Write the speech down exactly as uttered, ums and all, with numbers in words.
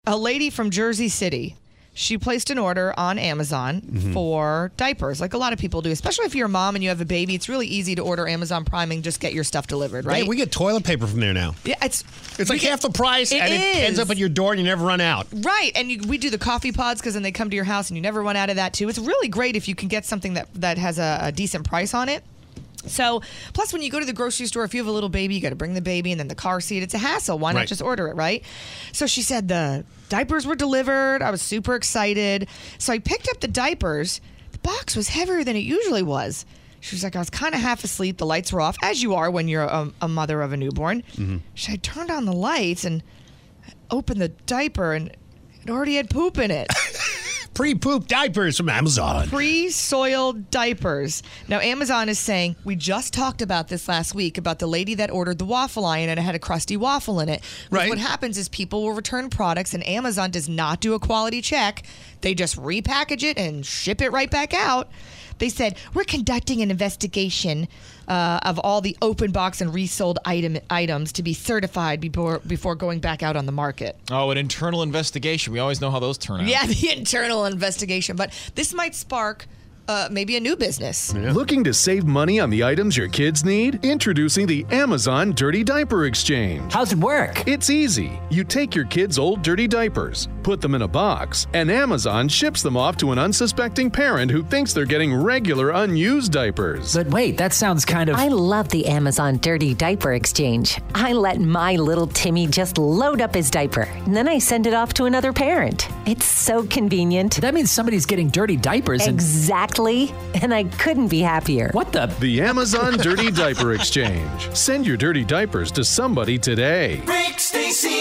A lady from Jersey City, she placed an order on Amazon mm-hmm. for diapers, like a lot of people do, especially if you're a mom and you have a baby. It's really easy to order Amazon Prime and just get your stuff delivered, right? Yeah, we get toilet paper from there now. Yeah, it's it's like get, half the price, it and is. it ends up at your door, and you never run out. Right, and you, we do the coffee pods because then they come to your house, and you never run out of that too. It's really great if you can get something that that has a, a decent price on it. So, plus when you go to the grocery store, if you have a little baby, you got to bring the baby and then the car seat. It's a hassle. Why not right. just order it, right? So she said the diapers were delivered. I was super excited. So I picked up the diapers. The box was heavier than it usually was. She was like, I was kind of half asleep. The lights were off, as you are when you're a, a mother of a newborn. Mm-hmm. So I turned on the lights and opened the diaper, and it already had poop in it. Pre-poop diapers from Amazon. Pre-soiled diapers. Now, Amazon is saying, we just talked about this last week, about the lady that ordered the waffle iron and it had a crusty waffle in it. Right. What happens is people will return products and Amazon does not do a quality check. They just repackage it and ship it right back out. They said, we're conducting an investigation uh, of all the open box and resold item items to be certified before before going back out on the market. Oh, an internal investigation. We always know how those turn out. Yeah, the internal investigation. But this might spark uh, maybe a new business. Yeah. Looking to save money on the items your kids need? Introducing the Amazon Dirty Diaper Exchange. How's it work? It's easy. You take your kids' old dirty diapers, put them in a box, and Amazon ships them off to an unsuspecting parent who thinks they're getting regular unused diapers. But wait, that sounds kind of... I love the Amazon Dirty Diaper Exchange. I let my little Timmy just load up his diaper, and then I send it off to another parent. It's so convenient. That means somebody's getting dirty diapers and... Exactly. And I couldn't be happier. What the... The Amazon Dirty Diaper Exchange. Send your dirty diapers to somebody today. Rick Stacy